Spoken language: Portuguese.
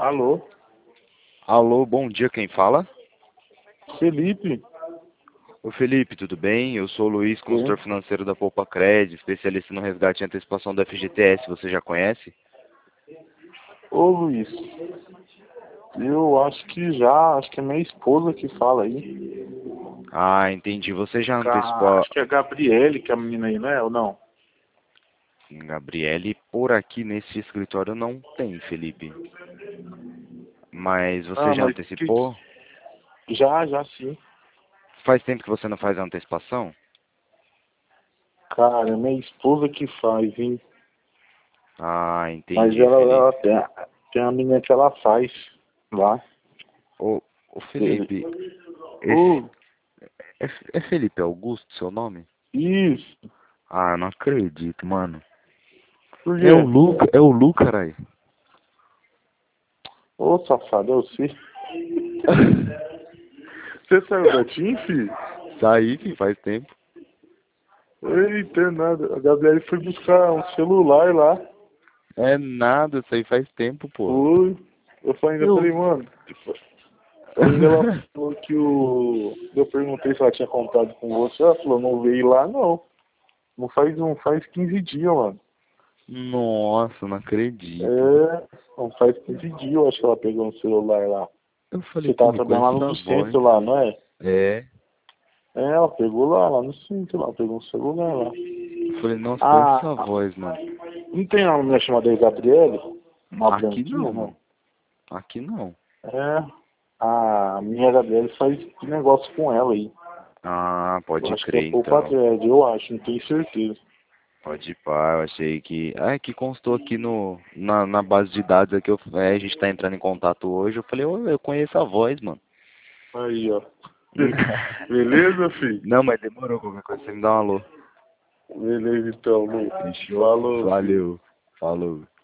Alô, Alô, bom dia, quem fala? Felipe? Ô Felipe, tudo bem? Eu sou o Luiz, Sim. consultor financeiro da Poupa Cred, especialista no resgate e antecipação do FGTS, você já conhece? Ô Luiz, eu acho que é minha esposa que fala aí. Ah, entendi, você já antecipou Acho que é a Gabriele, que é a menina aí, não é? Ou não? Gabriele, por aqui nesse escritório não tem, Felipe. Mas você Ah, já mas que... antecipou? Já sim. Faz tempo que você não faz a antecipação? Cara, é minha esposa que faz, hein? Ah, Mas entendi, ela Felipe. tem a menina que ela faz lá. Ô Felipe, esse, Ô, é Felipe Augusto seu nome? isso. Ah, não acredito, mano. Por É o quê? Luca, é o Luca, carai. Ô, safado, eu sei. Você saiu da TIM, filho? Saí, filho, faz tempo. Eita, nada. A Gabriele foi buscar um celular lá. É nada, isso aí faz tempo, pô. Foi. Ainda Eu. falei, mano. Ainda ela falou que o. Eu perguntei se ela tinha contado com você. Ela falou, não veio lá não. Não faz 15 dias, mano. Nossa, não acredito. É, não faz 15 dias, eu acho que ela pegou um celular lá. Eu falei, Você pô, tava me trabalhando lá conhece no essa do voz. centro lá, não é? É. É, ela pegou lá no centro lá, pegou um celular lá. Eu falei, nossa, conhece Ah, essa voz, mano. não tem uma menina chamada Gabriele? Uma Aqui branquinha, não, não? mano. Aqui não. É, a minha Gabriele faz negócio com ela aí. Ah, Eu pode acho que é crer Poupa então. Dread, eu acho, não tenho certeza. Pode ir pá, eu achei que. Ah, é que constou aqui na base de dados aqui. A gente tá entrando em contato hoje. Eu falei, ô, eu conheço a voz, mano. Aí, ó. Beleza, filho? Não, mas demorou qualquer coisa, você me dá um alô. Beleza, então, Lu. Fechou? Falou, filho. Valeu. Falou.